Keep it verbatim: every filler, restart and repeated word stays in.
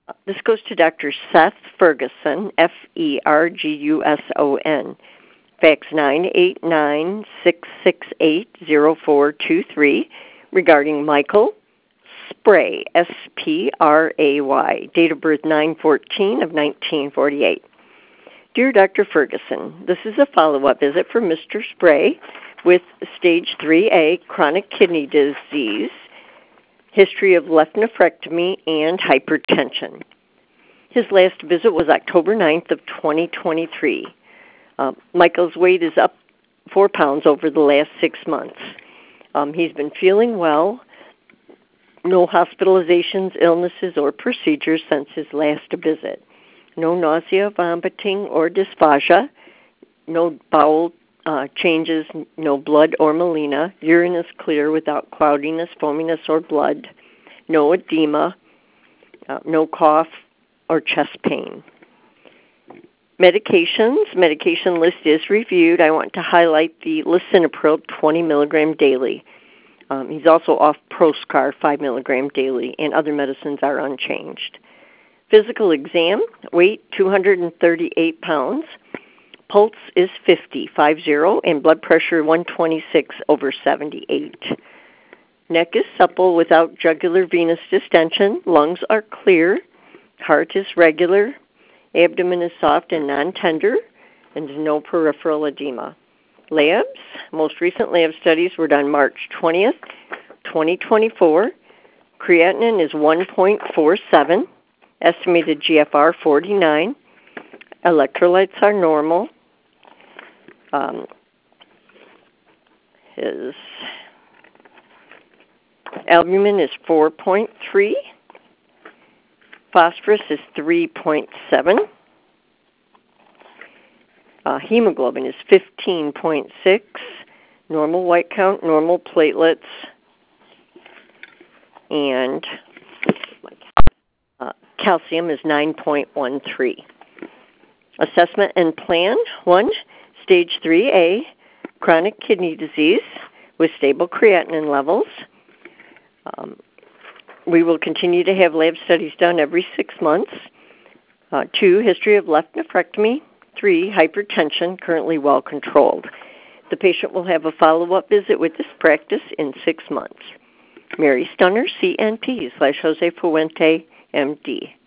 This goes to Doctor Seth Ferguson, F E R G U S O N. Fax nine eight nine, six six eight, zero four two three regarding Michael Spray, S P R A Y, date of birth nine fourteen of nineteen forty-eight. Dear Doctor Ferguson, this is a follow-up visit for Mister Spray with stage three A chronic kidney disease, history of left nephrectomy, and hypertension. His last visit was October ninth of twenty twenty-three. Uh, Michael's weight is up four pounds over the last six months. Um, he's been feeling well. No hospitalizations, illnesses, or procedures since his last visit. No nausea, vomiting, or dysphagia. No bowel uh, changes, no blood or melena. Urine is clear without cloudiness, foaminess, or blood. No edema. Uh, no cough or chest pain. Medications. Medication list is reviewed. I want to highlight the lisinopril twenty milligram daily. Um, he's also off Proscar five milligram daily, and other medicines are unchanged. Physical exam, weight two hundred thirty-eight pounds. Pulse is fifty, five zero, and blood pressure one twenty-six over seventy-eight. Neck is supple without jugular venous distension. Lungs are clear. Heart is regular. Abdomen is soft and non-tender, and no peripheral edema. Labs, most recent lab studies were done March twentieth, twenty twenty-four. Creatinine is one point four seven, estimated G F R forty-nine. Electrolytes are normal. Um, his albumin is four point three. Phosphorus is three point seven. Uh, hemoglobin is fifteen point six. Normal white count, normal platelets, and uh, calcium is nine point one three. Assessment and plan. One, stage three A, chronic kidney disease with stable creatinine levels. Um, we will continue to have lab studies done every six months. Uh, two, history of left nephrectomy. Three, hypertension, currently well controlled. The patient will have a follow-up visit with this practice in six months. Mary Stunner, C N P slash Jose Fuente, M D.